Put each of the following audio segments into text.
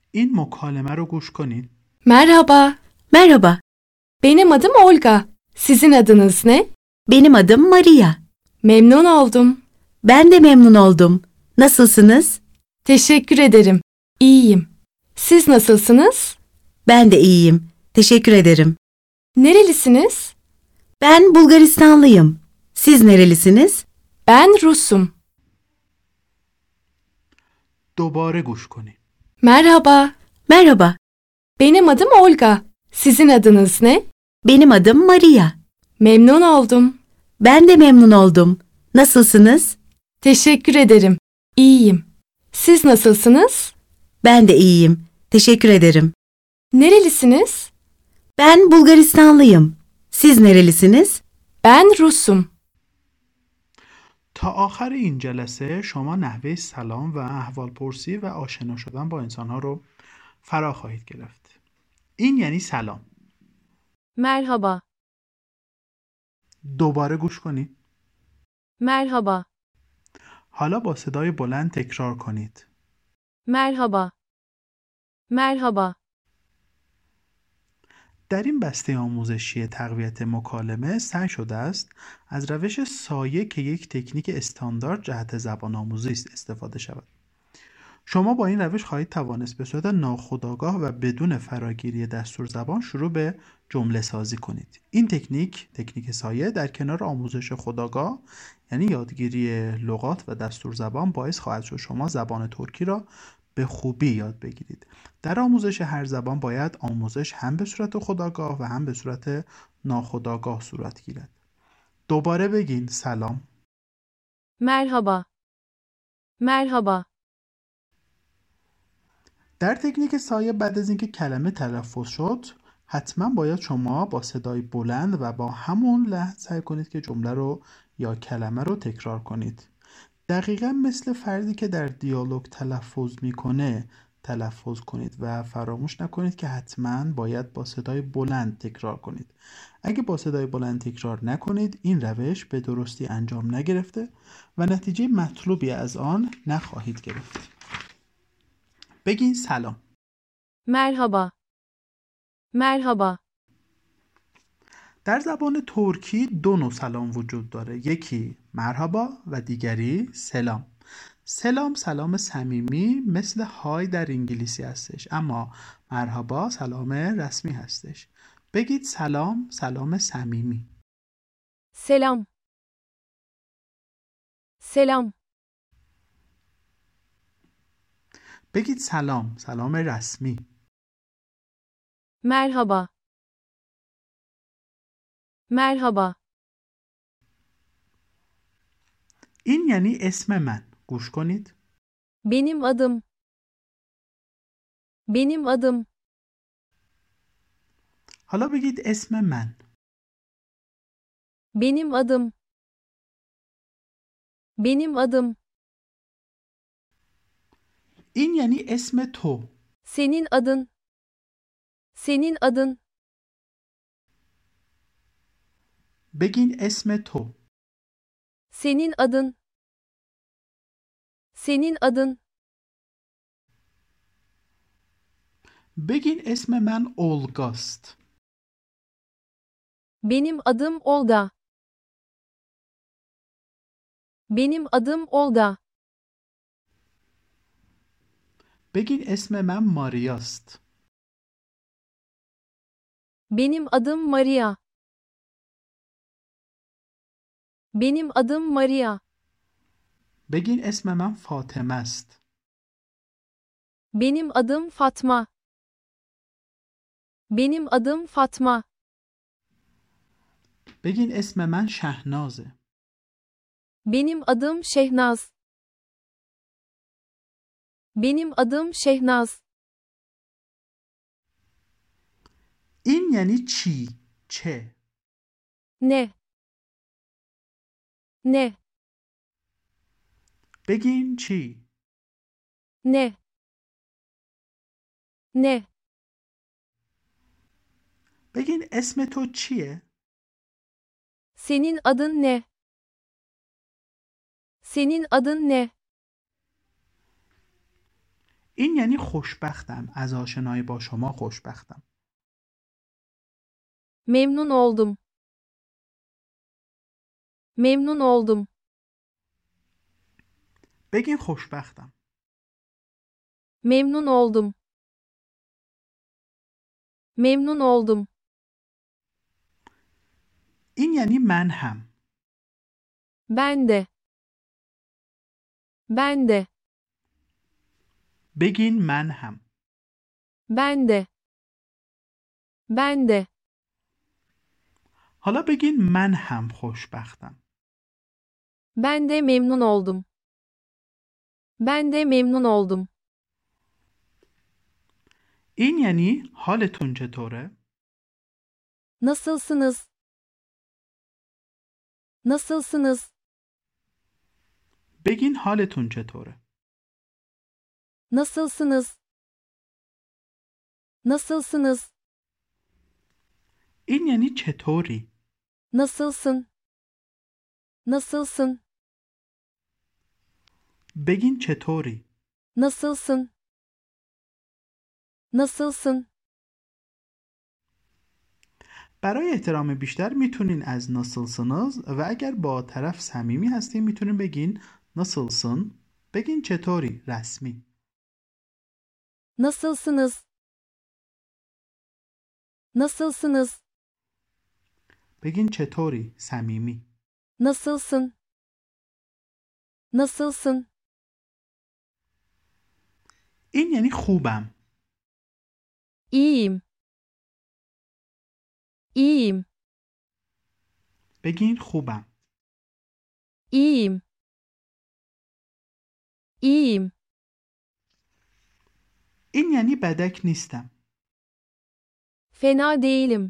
این مکالمه رو گوش کنید. Merhaba, Merhaba, benim adım Olga. Sizin adınız ne? benim adım Maria. Memnun oldum. Ben de memnun oldum. Nasılsınız? Teşekkür ederim. İyiyim. Siz nasılsınız? Ben de iyiyim. Teşekkür ederim. Nerelisiniz? Ben Bulgaristanlıyım. Siz nerelisiniz? Ben Rusum. دوباره گوش کنید. Merhaba, Merhaba, benim adım Olga. Sizin adınız ne? benim adım Maria. Memnun oldum. Ben de memnun oldum. Nasılsınız? Teşekkür ederim. İyiyim. Siz nasılsınız? Ben de iyiyim. Teşekkür ederim. Nerelisiniz? Ben Bulgaristanlıyım. Siz nerelisiniz? Ben Rusum. تا آخر این جلسه شما نحوه سلام و احوالپرسی و آشنا شدن با انسانها رو فرا خواهید گرفت. این یعنی سلام. Merhaba, دوباره گوش کنید. merhaba, حالا با صدای بلند تکرار کنید. merhaba, merhaba. در این بسته آموزشی تقویت مکالمه سعی شده است از روش سایه که یک تکنیک استاندارد جهت زبان آموزی است استفاده شود. شما با این روش خواهید توانست به صورت ناخودآگاه و بدون فراگیری دستور زبان شروع به جمله سازی کنید. این تکنیک سایه در کنار آموزش خودآگاه یعنی یادگیری لغات و دستور زبان باعث خواهد شد شما زبان ترکی را به خوبی یاد بگیرید. در آموزش هر زبان باید آموزش هم به صورت خودآگاه و هم به صورت ناخودآگاه صورت گیرد. دوباره بگین سلام. Merhaba, merhaba. در تکنیک سایه بعد از اینکه کلمه تلفظ شد حتما باید شما با صدای بلند و با همون لحن سعی کنید که جمله رو یا کلمه رو تکرار کنید. دقیقا مثل فردی که در دیالوگ تلفظ میکنه تلفظ کنید و فراموش نکنید که حتما باید با صدای بلند تکرار کنید. اگه با صدای بلند تکرار نکنید این روش به درستی انجام نگرفته و نتیجه مطلوبی از آن نخواهید گرفت. بگین سلام. Merhaba, merhaba. در زبان ترکی دو نوع سلام وجود داره. یکی مرحبا و دیگری سلام. سلام صمیمی مثل های در انگلیسی هستش، اما مرحبا سلام رسمی هستش. بگید سلام صمیمی. Selam, selam, بگید سلام رسمی. merhaba, merhaba. این یعنی اسم من. گوش کنید. Benim adım, benim adım. حالا بگید اسم من. Benim adım, benim adım. این یعنی اسم تو. Senin adın, senin adın. بگین اسم تو. Senin adın, senin adın. بگین اسم من اولگاست. Benim adım Olga. Benim adım Olga. بگین اسم من ماریاست. Benim adım Maria. Benim adım Maria. بگین اسم من فاطمه است. Benim adım Fatma. Benim adım Fatma. بگین اسم من شهنازه. Benim adım Şehnaz. Benim adım Şehnaz. این یعنی چی؟ چه؟ Ne? Ne? بگین چی؟ Ne? Ne? بگین اسم تو چیه؟ Senin adın ne? Senin adın ne? این یعنی خوشبختم. از آشنایی با شما خوشبختم. Memnun oldum. Memnun oldum. بگین خوشبختم. Memnun oldum. Memnun oldum. این یعنی من هم. Ben de. Ben de. بگین من هم. Ben de. Ben de. حالا بگین من هم خوشبختم. Ben de memnun oldum. Ben de memnun oldum. این یعنی حالتون چطوره؟ Nasılsınız? Nasılsınız? بگین حالتون چطوره؟ Nasılsınız? Nasılsınız? این یعنی چطوری؟ Nasılsın? Nasılsın? بگین چطوری؟ Nasılsın? Nasılsın? برای احترام بیشتر میتونین از nasılsınız و اگر با طرف صمیمی هستین میتونین بگین nasılsın. بگین چطوری رسمی. Nasılsınız? Nasılsınız? بگین چطوری صمیمی. Nasılsın? Nasılsın? این یعنی خوبم. İyiyim. İyiyim. بگین خوبم. İyiyim. İyiyim. این یعنی بدک نیستم. Fena değilim.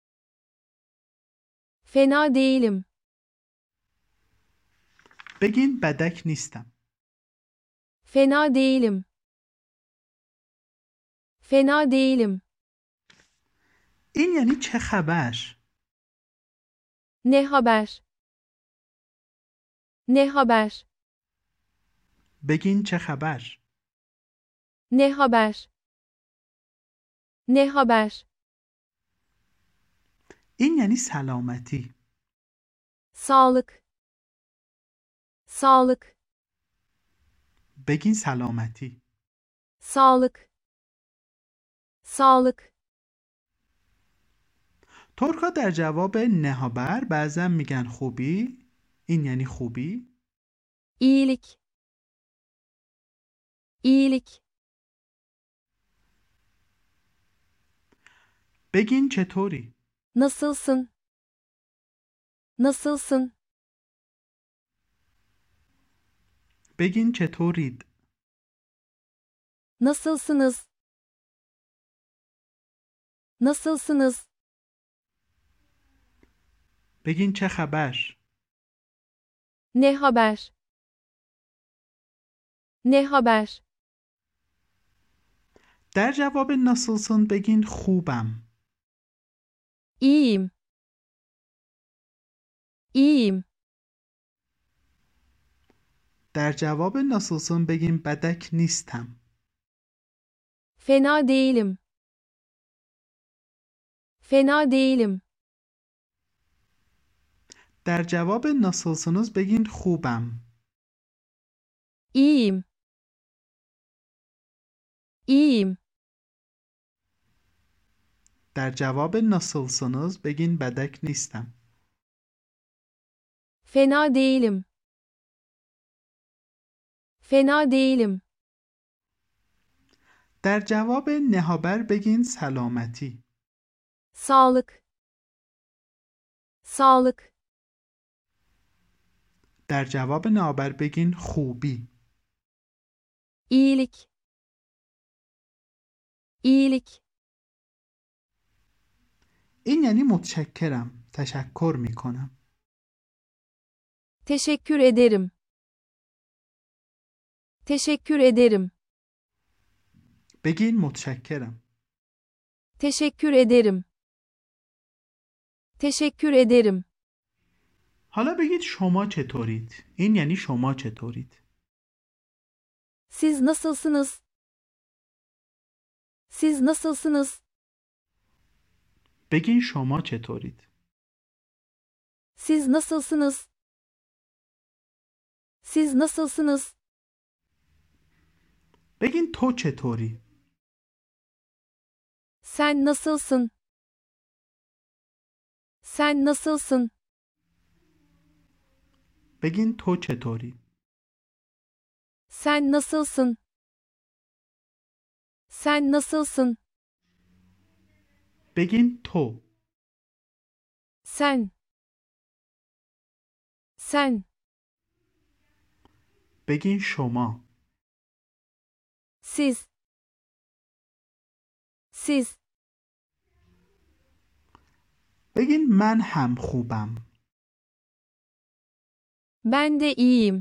Fena değilim. بگین بدک نیستم. Fena değilim. Fena değilim. این یعنی چه خبر؟ Ne haber? Ne haber? بگین چه خبر؟ Ne haber? Ne haber? این یعنی سلامتی. Sağlık. Sağlık. بگین سلامتی. Sağlık. Sağlık. ترکا در جواب نهابر بعضا میگن خوبی. این یعنی خوبی. İyilik. İyilik. بگین چطوری. Nasılsın? Nasılsın? بگین چطورید. Nasılsınız? Nasılsınız? بگین چه خبر. Ne haber? Ne haber? در جواب nasılsın بگین خوبم. İyiyim. İyiyim. در جواب nasılsın بگین بدک نیستم. Fena değilim. Fena değilim. در جواب nasılsınız بگین خوبم. İyiyim. İyiyim. در جواب nasılsınız بگین بدک نیستم. Fena değilim. Fena değilim. در جواب نهابر بگین سلامتی. Sağlık. Sağlık. در جواب نهابر بگین خوبی. İyilik. İyilik. این یعنی متشکرم. تشکر میکنم. Teşekkür ederim. Teşekkür ederim. بگین متشکرم. Teşekkür ederim. Teşekkür ederim. حالا بگید شما چطورید. این یعنی شما چطورید. Siz nasılsınız? Siz nasılsınız? بگین شما چطورید. Siz nasılsınız? Siz nasılsınız? بگین تو چطوری. Sen nasılsın? Sen nasılsın? بگین تو چطوری. Sen nasılsın? Sen nasılsın? بگین تو. Sen. Sen. بگین شما. Siz. Siz. بگین من هم خوبم. Ben de iyiyim.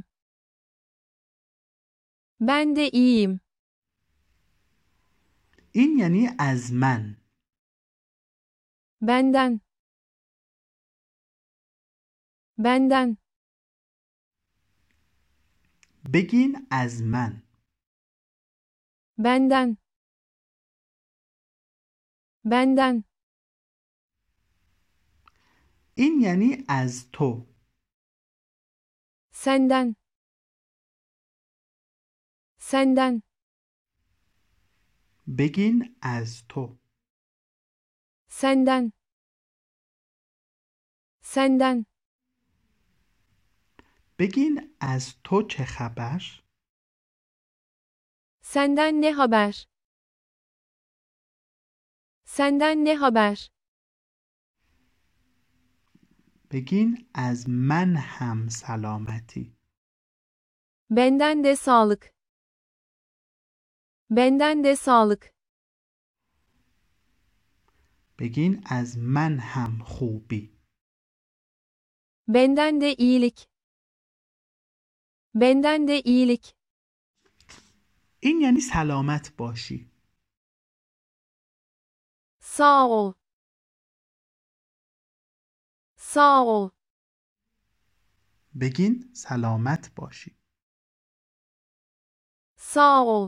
Ben de iyiyim. این یعنی از من. Benden. Benden. بگین از من. Benden. Benden. این یعنی از تو. Senden. Senden. بگین از تو. Senden. Senden. بگین از تو چه خبر؟ Senden ne haber? Senden ne haber? بگین از من هم سلامتی. Benden de sağlık. Benden de sağlık. بگین از من هم خوبی. Benden de iyilik. Benden de iyilik. این یعنی سلامت باشی. Sağ ol. Sağ ol. بگین سلامت باشی. Sağ ol.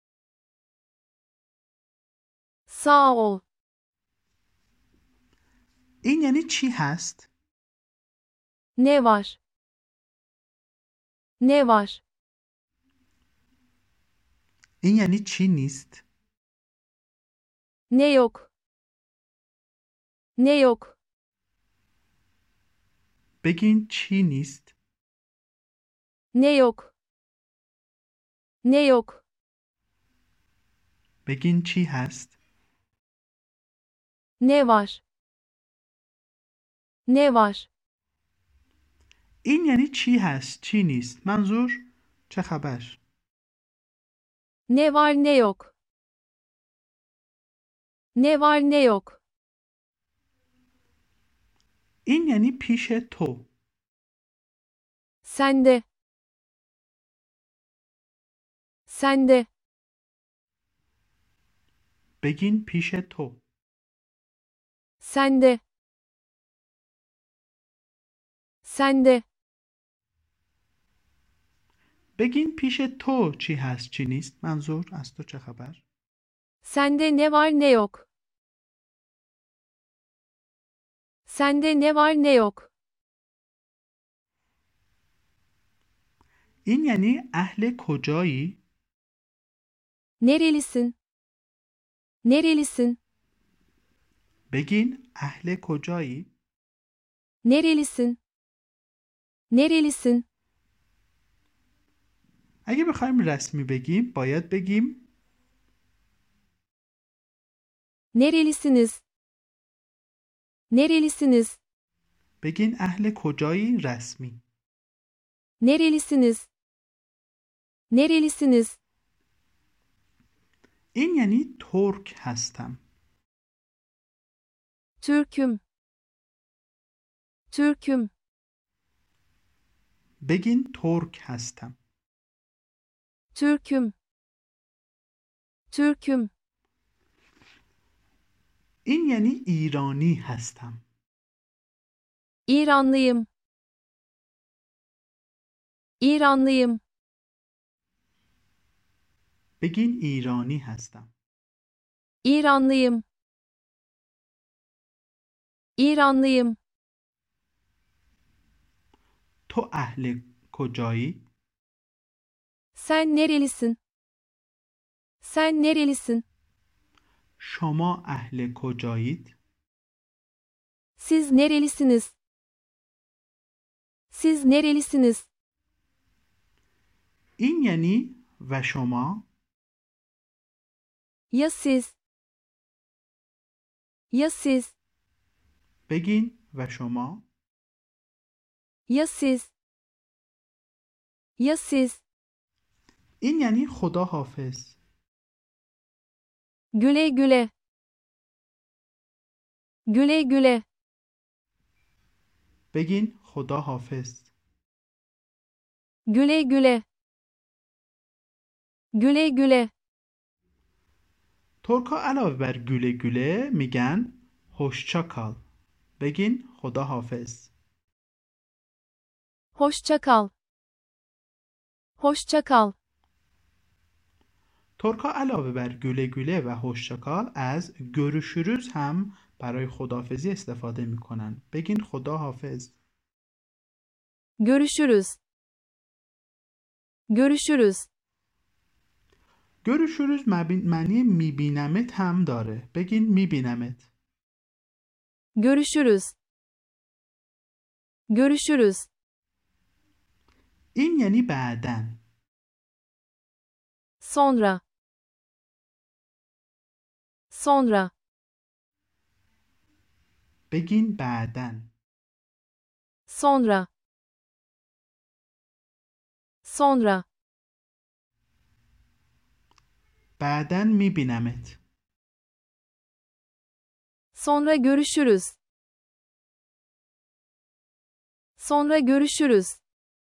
Sağ ol. این یعنی چی هست؟ Ne var? Ne var? این یعنی چی نیست؟ Ne yok? Ne yok? بگین چی نیست؟ Ne yok? Ne yok? بگین چی هست؟ Ne var? Ne var? این یعنی چی هست؟ چی نیست؟ منظور چه خبر؟ Ne var ne yok? Ne var ne yok? این یعنی پیش تو. Sende. Sende. بگین پیش تو. Sende. Sende. بگین پیش تو چی هست چی نیست؟ منظور از تو چه خبر؟ Sende ne var ne yok? Sende ne var ne yok? این یعنی اهل کجایی؟ Nerelisin? Nerelisin? بگین اهل کجایی؟ Nerelisin? Nerelisin? اگه بخوایم رسمی بگیم باید بگیم Nerelisiniz? Nerelisiniz? بگین اهل کجایی رسمی. Nerelisiniz? Nerelisiniz? این یعنی ترک هستم. Türk'üm. Türk'üm. بگین ترک هستم. Türk'üm. Türk'üm. این یعنی ایرانی هستم. İranlıyım. İranlıyım. بگین ایرانی هستم. İranlıyım. İranlıyım. تو اهل کجایی؟ Sen nerelisin? Sen nerelisin? شما اهل کجایید؟ Siz nerelisiniz? Siz nerelisiniz? این یعنی و شما؟ Ya siz? Ya siz? بگین و شما. Ya siz? Ya siz? این یعنی خدا حافظ. Güle güle. Güle güle. بگین خدا حافظ. Güle güle. Güle güle. ترکا علاوه بر گوله گوله میگن hoşça kal. بگین خدا حافظ. Hoşça kal. Hoşça kal. ترکا علاوه بر گوله گوله و hoşça kal از görüşürüz هم برای خداحافظی استفاده میکنن. بگین خدا حافظ. Görüşürüz. Görüşürüz. görüşürüz معنی میبینمت هم داره. بگین میبینمت. Görüşürüz. Görüşürüz. این یعنی بعدن. Sonra. Sonra. بگین بعدن. Sonra. Sonra. بعدن میبینمت. Sonra görüşürüz. Sonra görüşürüz.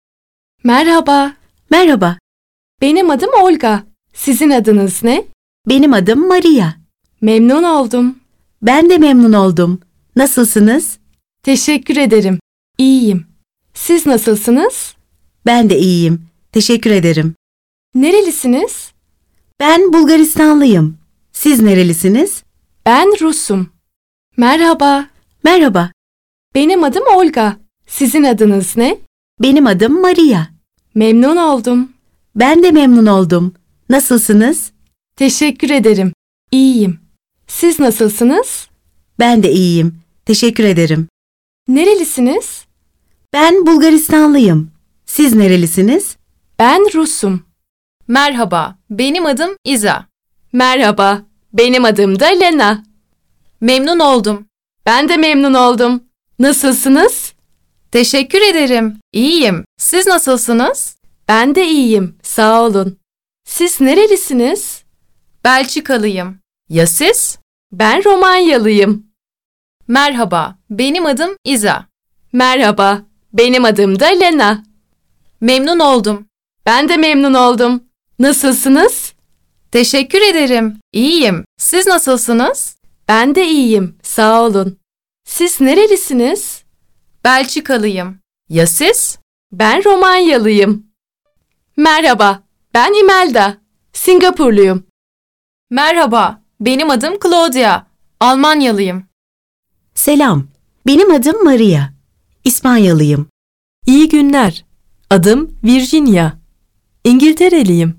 Merhaba, Merhaba, benim adım Olga. Sizin adınız ne? benim adım Maria. Memnun oldum. Ben de memnun oldum. Nasılsınız? Teşekkür ederim. İyiyim. Siz nasılsınız? Ben de iyiyim. Teşekkür ederim. Nerelisiniz? Ben Bulgaristanlıyım. Siz nerelisiniz? Ben Rusum. Merhaba, Merhaba, benim adım Olga. Sizin adınız ne? benim adım Maria. Memnun oldum. Ben de memnun oldum. Nasılsınız? Teşekkür ederim. İyiyim. Siz nasılsınız? Ben de iyiyim. Teşekkür ederim. Nerelisiniz? Ben Bulgaristanlıyım. Siz nerelisiniz? Ben Rusum. Merhaba, benim adım İza. Merhaba, benim adım da Lena. Memnun oldum. Ben de memnun oldum. Nasılsınız? Teşekkür ederim. İyiyim. Siz nasılsınız? Ben de iyiyim, sağ olun. Siz nerelisiniz? Belçikalıyım. Ya siz? Ben Romanyalıyım. Merhaba, benim adım İza. Merhaba, benim adım da Lena. Memnun oldum. Ben de memnun oldum. Nasılsınız? Teşekkür ederim. İyiyim. Siz nasılsınız? Ben de iyiyim, sağ olun. Siz nerelisiniz? Belçikalıyım. Ya siz? Ben Romanyalıyım. Merhaba, ben Imelda. Singapurluyum. Merhaba, benim adım Claudia. Almanyalıyım. Selam. Benim adım Maria. İspanyalıyım. İyi günler. Adım Virginia. İngiltereliyim.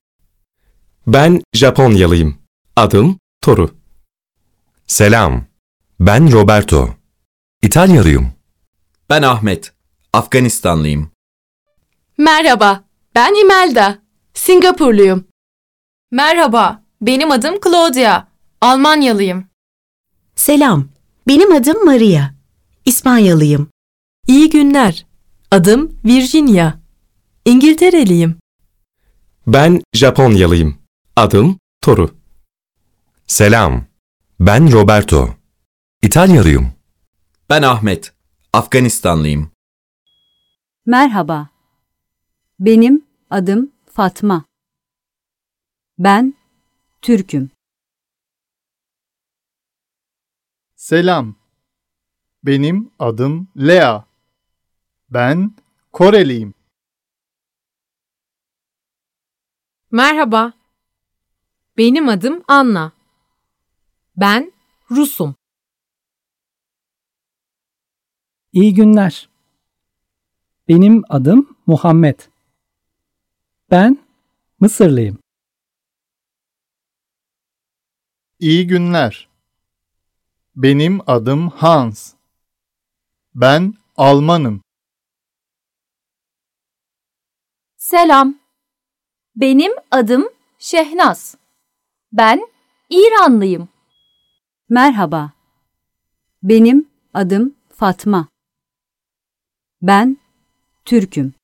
Ben Japonyalıyım. Adım Toru. Selam. Ben Roberto. İtalyalıyım. Ben Ahmet. Afganistanlıyım. Merhaba, ben Imelda. Singapurluyum. Merhaba, benim adım Claudia. Almanyalıyım. Selam. Benim adım Maria. İspanyalıyım. İyi günler. Adım Virginia. İngiltereliyim. Ben Japonyalıyım. Adım Toru. Selam. Ben Roberto. İtalyalıyım. Ben Ahmet. Afganistanlıyım. Merhaba. Benim adım Fatma. Ben Türk'üm. Selam. Benim adım Lea. Ben Koreliyim. Merhaba. Benim adım Anna. Ben Rusum. İyi günler. Benim adım Muhammed. Ben Mısırlıyım. İyi günler. Benim adım Hans. Ben Almanım. Selam. Benim adım Şehnaz. Ben İranlıyım. Merhaba. Benim adım Fatma. Ben Türk'üm.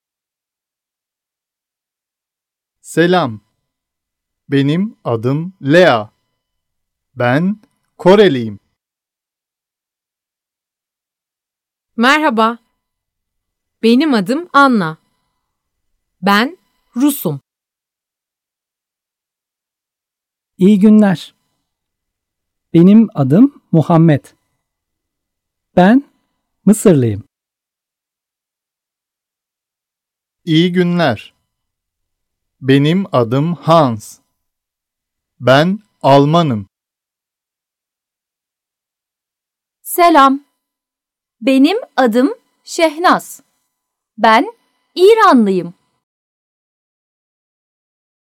Selam. Benim adım Lea. Ben Koreliyim. Merhaba. Benim adım Anna. Ben Rusum. İyi günler. Benim adım Muhammed. Ben Mısırlıyım. İyi günler. Benim adım Hans. Ben Almanım. Selam. Benim adım Şehnaz. Ben İranlıyım.